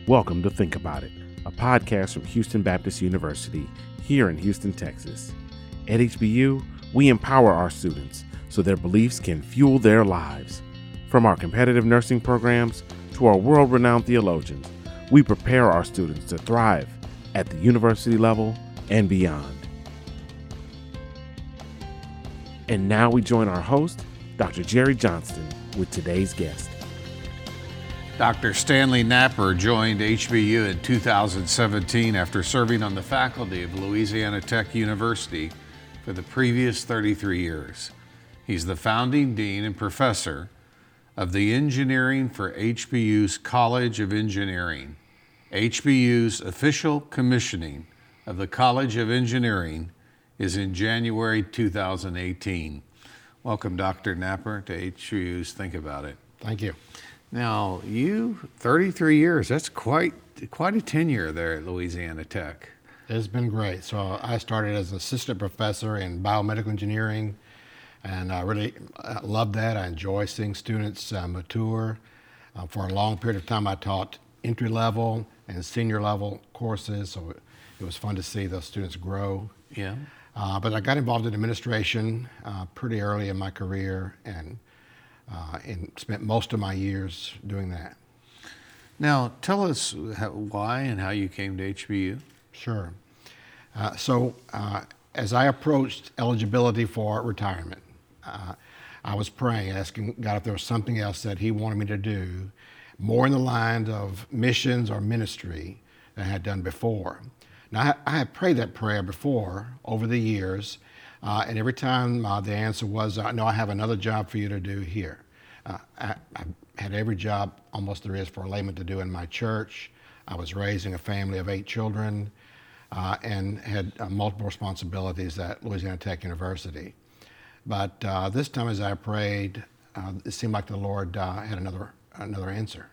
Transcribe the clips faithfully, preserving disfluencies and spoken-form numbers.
Welcome to Think About It, a podcast from Houston Baptist University here in Houston, Texas. At H B U, we empower our students so their beliefs can fuel their lives. From our competitive nursing programs to our world-renowned theologians, we prepare our students to thrive at the university level and beyond. And now we join our host, Doctor Jerry Johnston, with today's guest. Doctor Stanley Napper joined H B U in two thousand seventeen after serving on the faculty of Louisiana Tech University for the previous thirty-three years. He's the founding dean and professor of the engineering for H B U's College of Engineering. H B U's official commissioning of the College of Engineering is in January two thousand eighteen. Welcome, Doctor Napper, to H B U's Think About It. Thank you. Now, you, thirty-three years, that's quite quite a tenure there at Louisiana Tech. It's been great. So I started as an assistant professor in biomedical engineering, and I really loved that. I enjoy seeing students uh, mature. Uh, for a long period of time, I taught entry-level and senior-level courses, so it, it was fun to see those students grow. Yeah. Uh, but I got involved in administration uh, pretty early in my career, and Uh, and spent most of my years doing that. Now, tell us how, why and how you came to H B U. Sure. Uh, so, uh, as I approached eligibility for retirement, uh, I was praying, asking God if there was something else that He wanted me to do, more in the line of missions or ministry than I had done before. Now, I, I had prayed that prayer before over the years. Uh, and every time uh, the answer was, uh, no, I have another job for you to do here. Uh, I, I had every job almost there is for a layman to do in my church. I was raising a family of eight children uh, and had uh, multiple responsibilities at Louisiana Tech University. But uh, this time as I prayed, uh, it seemed like the Lord uh, had another, another answer.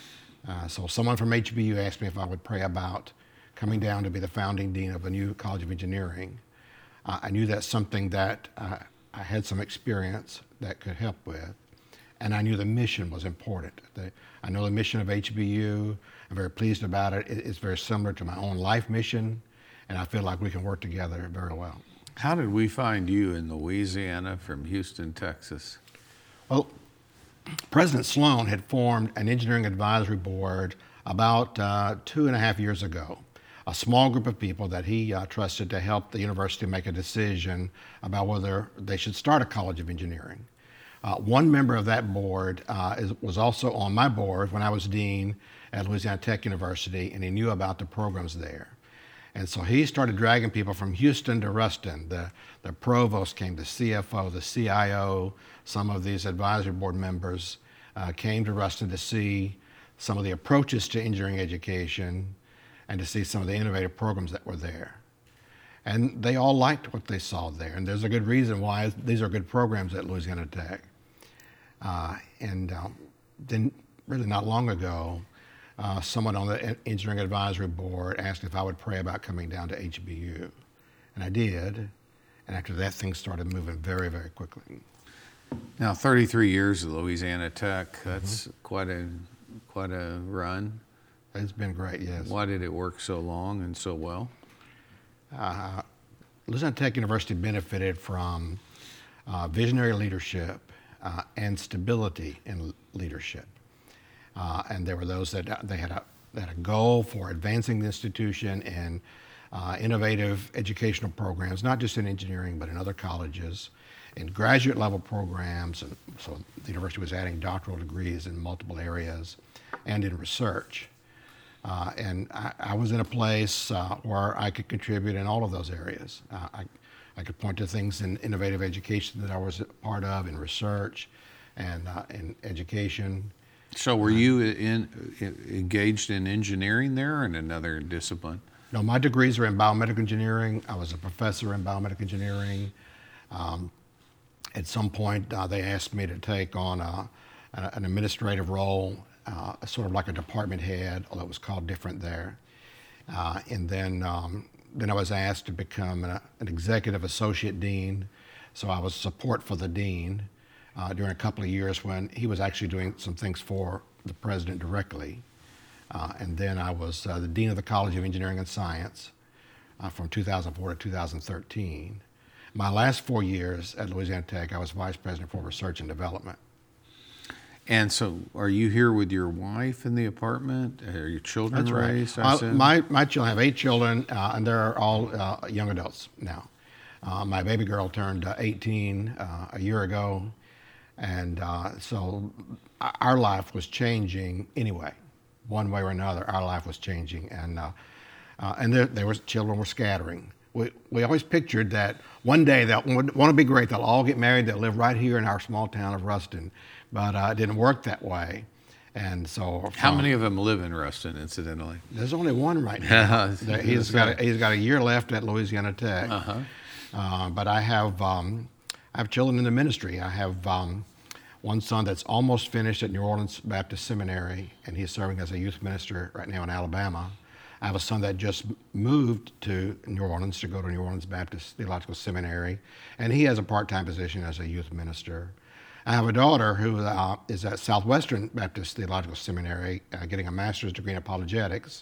Uh, so someone from H B U asked me if I would pray about coming down to be the founding dean of a new College of Engineering. Uh, I knew that's something that uh, I had some experience that could help with, and I knew the mission was important. The, I know the mission of H B U. I'm very pleased about it. it. It's very similar to my own life mission, and I feel like we can work together very well. How did we find you in Louisiana from Houston, Texas? Well, President Sloan had formed an engineering advisory board about uh, two and a half years ago. A small group of people that he uh, trusted to help the university make a decision about whether they should start a College of Engineering. Uh, one member of that board uh, is, was also on my board when I was dean at Louisiana Tech University, and he knew about the programs there. And so he started dragging people from Houston to Ruston. The, the provost came, the C F O, the C I O, some of these advisory board members uh, came to Ruston to see some of the approaches to engineering education and to see some of the innovative programs that were there. And they all liked what they saw there, and there's a good reason why these are good programs at Louisiana Tech. Uh, and um, then really not long ago, uh, someone on the Engineering Advisory Board asked if I would pray about coming down to H B U. And I did, and after that things started moving very, very quickly. Now, thirty-three years at Louisiana Tech, that's mm-hmm. quite a quite a run. It's been great, yes. Why did it work so long and so well? Uh, Louisiana Tech University benefited from uh, visionary leadership uh, and stability in leadership. Uh, and there were those that uh, they had a, they had a goal for advancing the institution in uh, innovative educational programs, not just in engineering, but in other colleges, in graduate level programs. And so the university was adding doctoral degrees in multiple areas and in research. Uh, and I, I was in a place uh, where I could contribute in all of those areas. Uh, I, I could point to things in innovative education that I was a part of, in research and uh, in education. So were you in, in, engaged in engineering there or in another discipline? No, my degrees are in biomedical engineering. I was a professor in biomedical engineering. Um, at some point, uh, they asked me to take on a, an administrative role, uh, sort of like a department head, although it was called different there. Uh, and then, um, then I was asked to become an, an executive associate dean. So I was support for the dean uh, during a couple of years when he was actually doing some things for the president directly. Uh, and then I was uh, the Dean of the College of Engineering and Science uh, from two thousand four to two thousand thirteen. My last four years at Louisiana Tech, I was Vice President for Research and Development. And so, are you here with your wife in the apartment? Are your children That's right. raised? I Uh, assume? my, my children, I have eight children, uh, and they're all uh, young adults now. Uh, my baby girl turned uh, eighteen uh, a year ago, and uh, so our life was changing anyway. One way or another, our life was changing, and uh, uh, and there, there was children were scattering. We we always pictured that one day they'll want to be great. They'll all get married. They'll live right here in our small town of Ruston, but uh, it didn't work that way. And so, How many of them live in Ruston, incidentally? There's only one right now. Yeah, he's got a, he's got a year left at Louisiana Tech. Uh-huh. Uh, but I have um, I have children in the ministry. I have um, one son that's almost finished at New Orleans Baptist Seminary, and he's serving as a youth minister right now in Alabama. I have a son that just moved to New Orleans to go to New Orleans Baptist Theological Seminary, and he has a part-time position as a youth minister. I have a daughter who uh, is at Southwestern Baptist Theological Seminary, uh, getting a master's degree in apologetics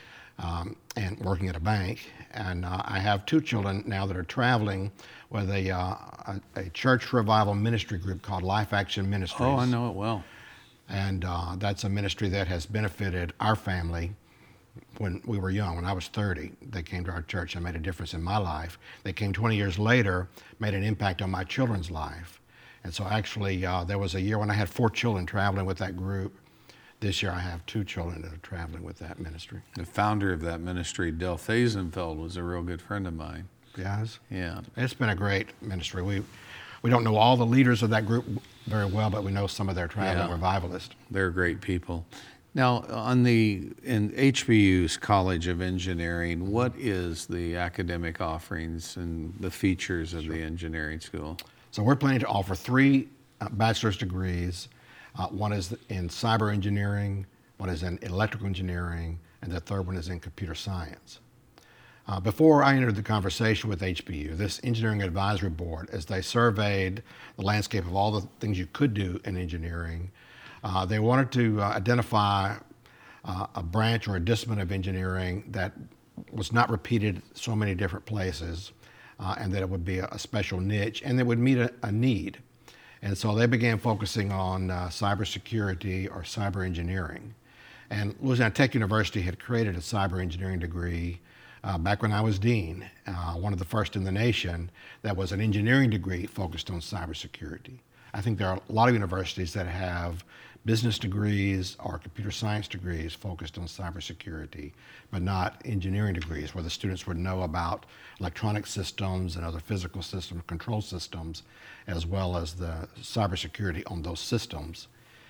um, and working at a bank. And uh, I have two children now that are traveling with a, uh, a, a church revival ministry group called Life Action Ministries. Oh, I know it well. And uh, that's a ministry that has benefited our family. When we were young, when I was thirty, they came to our church and made a difference in my life. They came twenty years later, made an impact on my children's life. And so actually, uh, there was a year when I had four children traveling with that group. This year I have two children that are traveling with that ministry. The founder of that ministry, Del Fazenfeld, was a real good friend of mine. Yes. Yeah. It's been a great ministry. We we don't know all the leaders of that group very well, but we know some of their traveling Yeah. revivalists. They're great people. Now, on the in H B U's College of Engineering, what is the academic offerings and the features of the engineering school? So we're planning to offer three uh, bachelor's degrees. Uh, one is in cyber engineering, one is in electrical engineering, and the third one is in computer science. Uh, before I entered the conversation with H B U, this engineering advisory board, as they surveyed the landscape of all the things you could do in engineering, uh, they wanted to uh, identify uh, a branch or a discipline of engineering that was not repeated so many different places, uh, and that it would be a, a special niche, and that would meet a, a need. And so they began focusing on uh, cybersecurity or cyber engineering. And Louisiana Tech University had created a cyber engineering degree uh, back when I was dean, uh, one of the first in the nation that was an engineering degree focused on cybersecurity. I think there are a lot of universities that have business degrees or computer science degrees focused on cybersecurity, but not engineering degrees where the students would know about electronic systems and other physical system control systems, as well as the cybersecurity on those systems.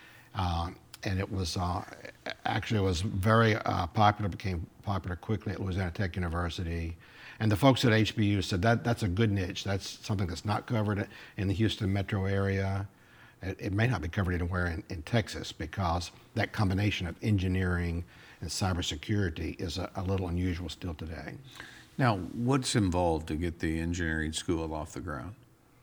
Uh, and it was uh, actually it was very uh, popular, became popular quickly at Louisiana Tech University. And the folks at H B U said that that's a good niche. That's something that's not covered in the Houston metro area. It, it may not be covered anywhere in, in Texas, because that combination of engineering and cybersecurity is a, a little unusual still today. Now, what's involved to get the engineering school off the ground?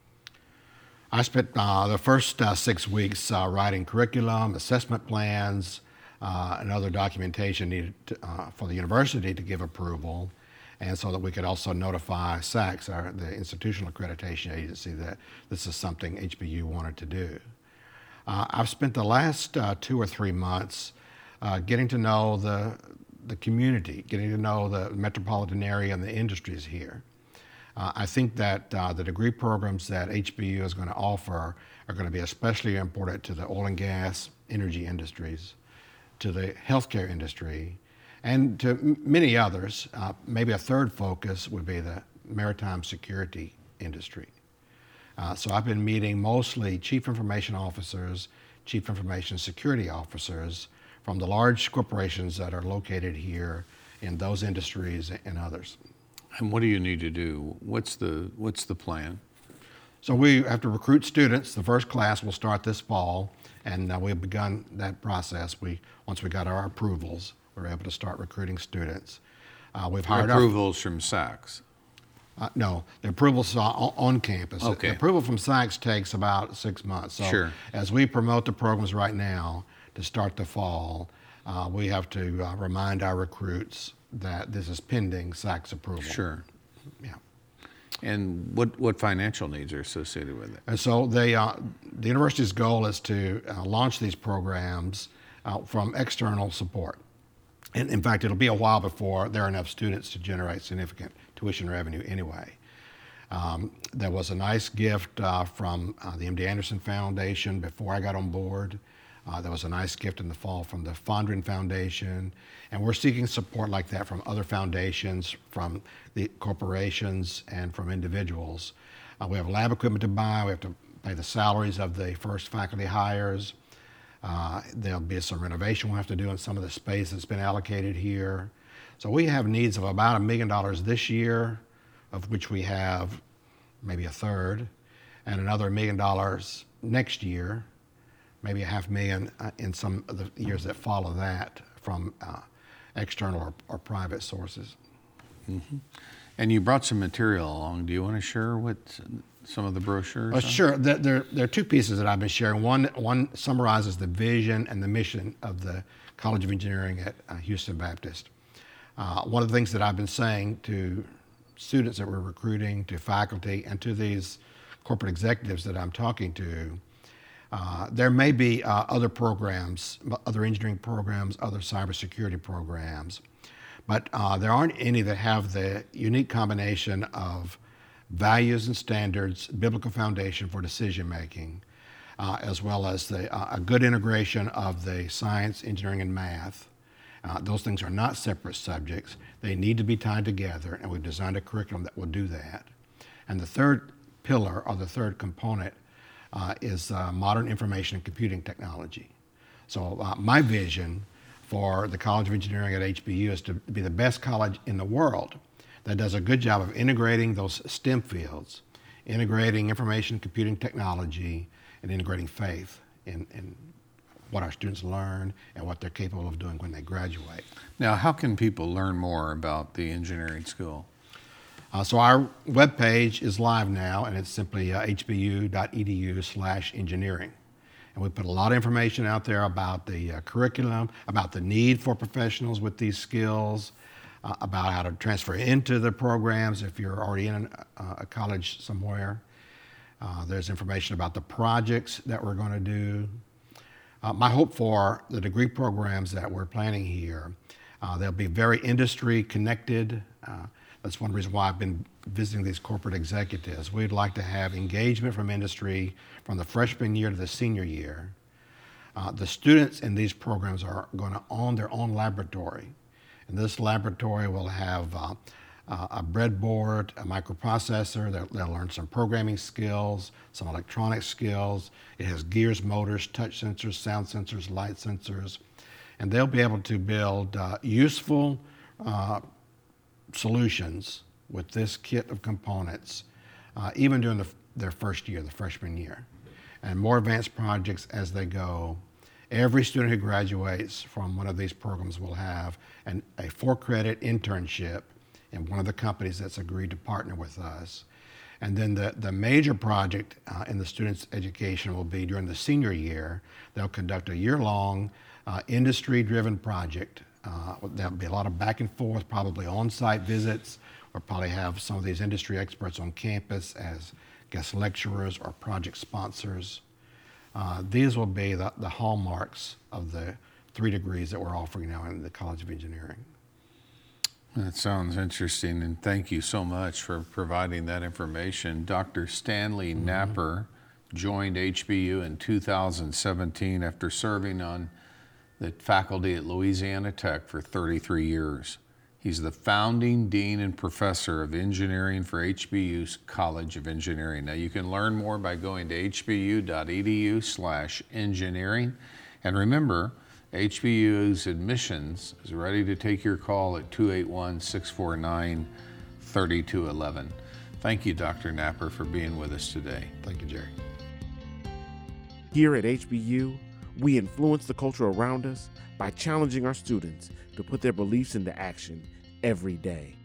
I spent uh, the first uh, six weeks uh, writing curriculum, assessment plans, uh, and other documentation needed to, uh, for the university to give approval, and so that we could also notify S A C S, our, the institutional accreditation agency, that this is something H B U wanted to do. Uh, I've spent the last uh, two or three months uh, getting to know the, the community, getting to know the metropolitan area and the industries here. Uh, I think that uh, the degree programs that H B U is going to offer are going to be especially important to the oil and gas, energy industries, to the healthcare industry, and to m- many others. Uh, maybe a third focus would be the maritime security industry. Uh, so I've been meeting mostly chief information officers, chief information security officers from the large corporations that are located here in those industries and others. And what do you need to do? What's the what's the plan? So we have to recruit students. The first class will start this fall, and uh, we've begun that process. We once we got our approvals, we were able to start recruiting students. Uh, we've hired approvals from S A C S. Our, uh, no, the approvals are on, on campus. Okay. The approval from S A C S takes about six months. So Sure. as we promote the programs right now to start the fall, uh, we have to uh, remind our recruits that this is pending S A C's approval. Sure. Yeah. And what, what financial needs are associated with it? And so they, uh, the university's goal is to uh, launch these programs uh, from external support. And in fact, it'll be a while before there are enough students to generate significant tuition revenue anyway. Um, there was a nice gift uh, from uh, the M D Anderson Foundation before I got on board. Uh, there was a nice gift in the fall from the Fondren Foundation. And we're seeking support like that from other foundations, from the corporations, and from individuals. Uh, we have lab equipment to buy. We have to pay the salaries of the first faculty hires. Uh, there'll be some renovation we'll have to do in some of the space that's been allocated here. So we have needs of about a million dollars this year, of which we have maybe a third, and another million dollars next year, maybe a half million uh, in some of the years that follow that from uh, external or, or private sources. Mm-hmm. And you brought some material along. Do you want to share what some of the brochures? Uh, sure. There, there, there are two pieces that I've been sharing. One, one summarizes the vision and the mission of the College of Engineering at uh, Houston Baptist. Uh, one of the things that I've been saying to students that we're recruiting, to faculty, and to these corporate executives that I'm talking to, uh, there may be uh, other programs, other engineering programs, other cybersecurity programs, but uh, there aren't any that have the unique combination of values and standards, biblical foundation for decision making, uh, as well as the, uh, a good integration of the science, engineering, and math. Uh, those things are not separate subjects. They need to be tied together, and we've designed a curriculum that will do that. And the third pillar, or the third component, uh, is uh, modern information and computing technology. So uh, my vision for the College of Engineering at H B U is to be the best college in the world that does a good job of integrating those STEM fields, integrating information and computing technology, and integrating faith in, in what our students learn and what they're capable of doing when they graduate. Now, how can people learn more about the engineering school? Uh, so our webpage is live now, and it's simply uh, h b u dot e d u slash engineering. And we put a lot of information out there about the uh, curriculum, about the need for professionals with these skills, uh, about how to transfer into the programs if you're already in an, uh, a college somewhere. Uh, there's information about the projects that we're going to do. Uh, my hope for the degree programs that we're planning here, uh, they'll be very industry connected. Uh, that's one reason why I've been visiting these corporate executives. We'd like to have engagement from industry from the freshman year to the senior year. Uh, the students in these programs are going to own their own laboratory. And this laboratory will have uh, uh, a breadboard, a microprocessor. They'll, they'll learn some programming skills, some electronic skills. It has gears, motors, touch sensors, sound sensors, light sensors. And they'll be able to build uh, useful uh, solutions with this kit of components, uh, even during the, their first year, the freshman year. And more advanced projects as they go. Every student who graduates from one of these programs will have an, a four-credit internship in one of the companies that's agreed to partner with us. And then the, the major project uh, in the student's education will be during the senior year. They'll conduct a year-long uh, industry-driven project. Uh, there'll be a lot of back and forth, probably on-site visits. We'll probably have some of these industry experts on campus as guest lecturers or project sponsors. Uh, these will be the, the hallmarks of the three degrees that we're offering now in the College of Engineering. That sounds interesting, and thank you so much for providing that information. Doctor Stanley mm-hmm. Napper joined H B U in two thousand seventeen after serving on the faculty at Louisiana Tech for thirty-three years. He's the founding dean and professor of engineering for H B U's College of Engineering. Now, you can learn more by going to h b u dot e d u slash engineering. And remember, H B U's admissions is ready to take your call at two eight one, six four nine, three two one one. Thank you, Doctor Napper, for being with us today. Thank you, Jerry. Here at H B U, we influence the culture around us by challenging our students to put their beliefs into action every day.